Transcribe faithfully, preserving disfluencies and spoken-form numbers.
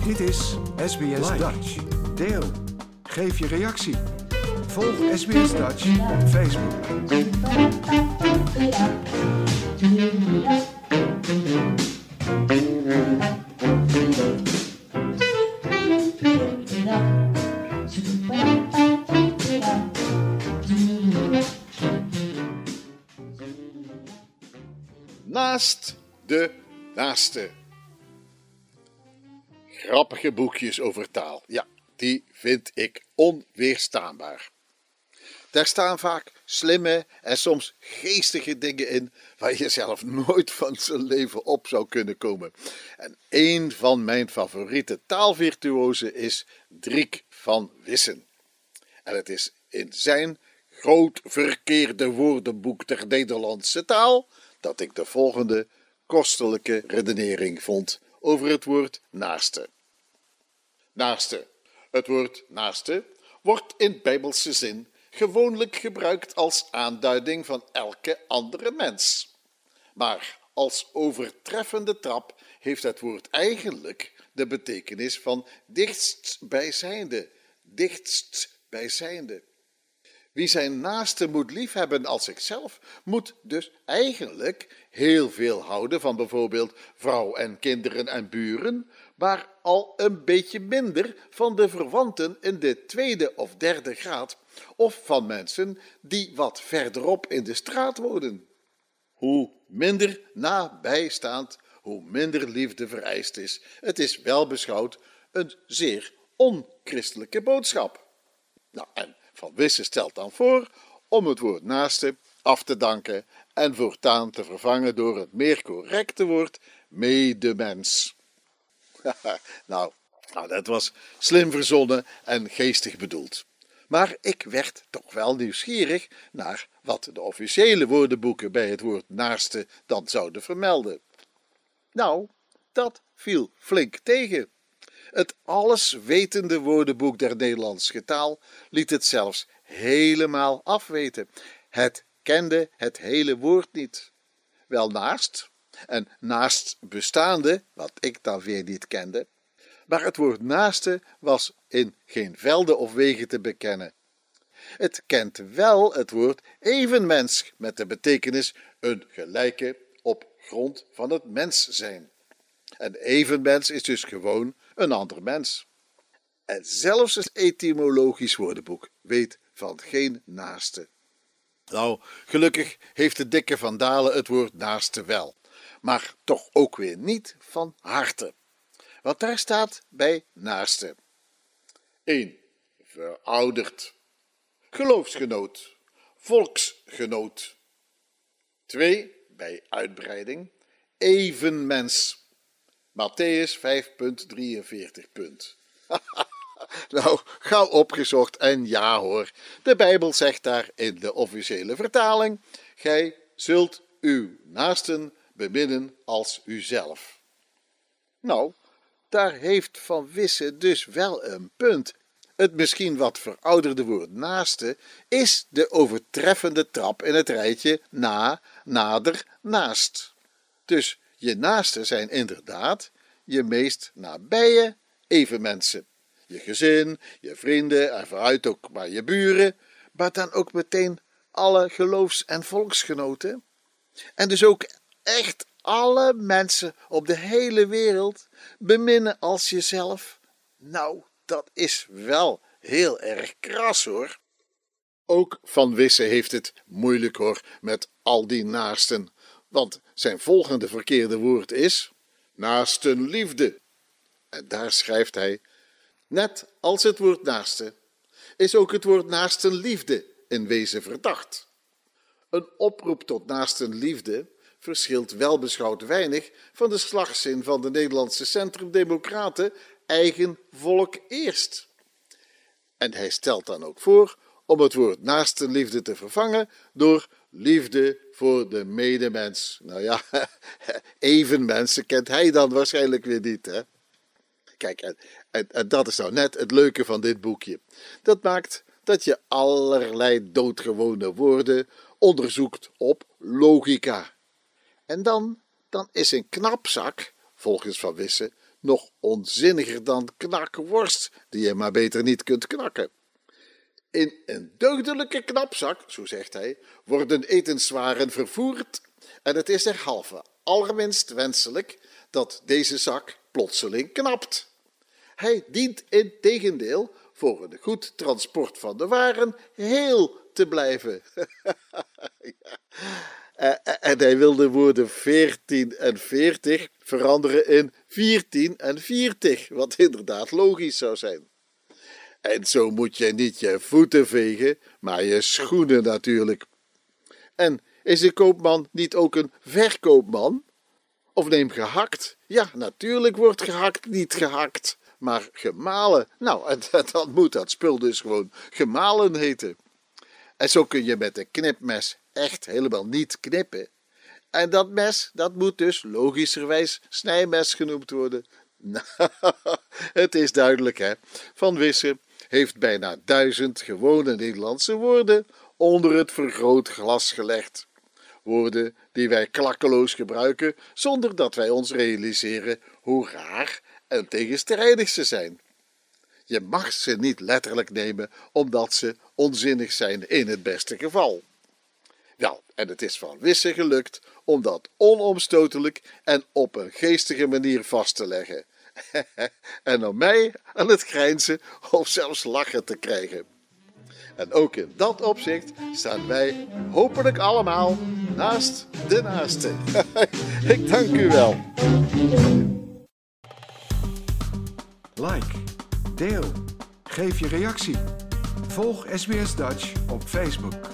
Dit is S B S Like. Dutch. Deel. Geef je reactie. Volg S B S Dutch op Facebook. Naast de naaste. Grappige boekjes over taal. Ja, die vind ik onweerstaanbaar. Daar staan vaak slimme en soms geestige dingen in waar je zelf nooit van zijn leven op zou kunnen komen. En een van mijn favoriete taalvirtuosen is Driek van Wissen. En het is in zijn groot verkeerde woordenboek der Nederlandse taal dat ik de volgende kostelijke redenering vond over het woord naaste. Naaste. Het woord naaste wordt in bijbelse zin gewoonlijk gebruikt als aanduiding van elke andere mens. Maar als overtreffende trap heeft het woord eigenlijk de betekenis van dichtstbijzijnde, dichtstbijzijnde. Wie zijn naaste moet liefhebben als zichzelf, moet dus eigenlijk heel veel houden van bijvoorbeeld vrouw en kinderen en buren, maar al een beetje minder van de verwanten in de tweede of derde graad, of van mensen die wat verderop in de straat wonen. Hoe minder nabijstaand, hoe minder liefde vereist is. Het is wel beschouwd een zeer onchristelijke boodschap. Nou, en Van Wissen stelt dan voor om het woord naaste af te danken en voortaan te vervangen door het meer correcte woord medemens. nou, nou, dat was slim verzonnen en geestig bedoeld. Maar ik werd toch wel nieuwsgierig naar wat de officiële woordenboeken bij het woord naaste dan zouden vermelden. Nou, dat viel flink tegen. Het alleswetende woordenboek der Nederlandse taal liet het zelfs helemaal afweten. Het kende het hele woord niet. Wel naast, en naast bestaande, wat ik dan weer niet kende, maar het woord naaste was in geen velden of wegen te bekennen. Het kent wel het woord evenmens met de betekenis een gelijke op grond van het mens zijn. Een evenmens is dus gewoon een ander mens. En zelfs het etymologisch woordenboek weet van geen naaste. Nou, gelukkig heeft de dikke Van Dalen het woord naaste wel, maar toch ook weer niet van harte. Want daar staat bij naaste. één. Verouderd. Geloofsgenoot. Volksgenoot. twee. Bij uitbreiding. Evenmens. Mattheüs vijf punt drieënveertig. Nou, gauw opgezocht en ja hoor, de Bijbel zegt daar in de officiële vertaling: gij zult uw naasten beminnen als uzelf. Nou, daar heeft Van Wissen dus wel een punt. Het misschien wat verouderde woord naaste is de overtreffende trap in het rijtje na, nader, naast. Dus je naasten zijn inderdaad je meest nabije evenmensen. Je gezin, je vrienden en vooruit ook maar je buren, maar dan ook meteen alle geloofs- en volksgenoten. En dus ook echt alle mensen op de hele wereld beminnen als jezelf. Nou, dat is wel heel erg kras hoor. Ook Van Wissen heeft het moeilijk hoor met al die naasten, want zijn volgende verkeerde woord is naastenliefde. En daar schrijft hij: net als het woord naaste is ook het woord naastenliefde in wezen verdacht. Een oproep tot naastenliefde verschilt wel beschouwd weinig van de slagzin van de Nederlandse Centrum-Democraten eigen volk eerst. En hij stelt dan ook voor om het woord naastenliefde te vervangen door liefde voor de medemens. Nou ja, evenmensen kent hij dan waarschijnlijk weer niet, hè? Kijk, en, en, en dat is nou net het leuke van dit boekje. Dat maakt dat je allerlei doodgewone woorden onderzoekt op logica. En dan, dan is een knapzak, volgens Van Wissen, nog onzinniger dan knakworst, die je maar beter niet kunt knakken. In een deugdelijke knapzak, zo zegt hij, worden etenswaren vervoerd en het is derhalve allerminst wenselijk dat deze zak plotseling knapt. Hij dient integendeel voor een goed transport van de waren heel te blijven. Ja. En hij wil de woorden veertien en veertig veranderen in viertien en viertig, wat inderdaad logisch zou zijn. En zo moet je niet je voeten vegen, maar je schoenen natuurlijk. En is een koopman niet ook een verkoopman? Of neem gehakt. Ja, natuurlijk wordt gehakt niet gehakt, maar gemalen. Nou, en dan moet dat spul dus gewoon gemalen heten. En zo kun je met een knipmes echt helemaal niet knippen. En dat mes, dat moet dus logischerwijs snijmes genoemd worden. Nou, het is duidelijk, hè. Van Wisse heeft bijna duizend gewone Nederlandse woorden onder het vergrootglas gelegd. Woorden die wij klakkeloos gebruiken, zonder dat wij ons realiseren hoe raar en tegenstrijdig ze zijn. Je mag ze niet letterlijk nemen, omdat ze onzinnig zijn in het beste geval. Wel, en het is Van Wisse gelukt om dat onomstotelijk en op een geestige manier vast te leggen. En om mij aan het grijnzen of zelfs lachen te krijgen. En ook in dat opzicht staan wij hopelijk allemaal naast de naaste. Ik dank u wel. Like, deel, geef je reactie. Volg S B S Dutch op Facebook.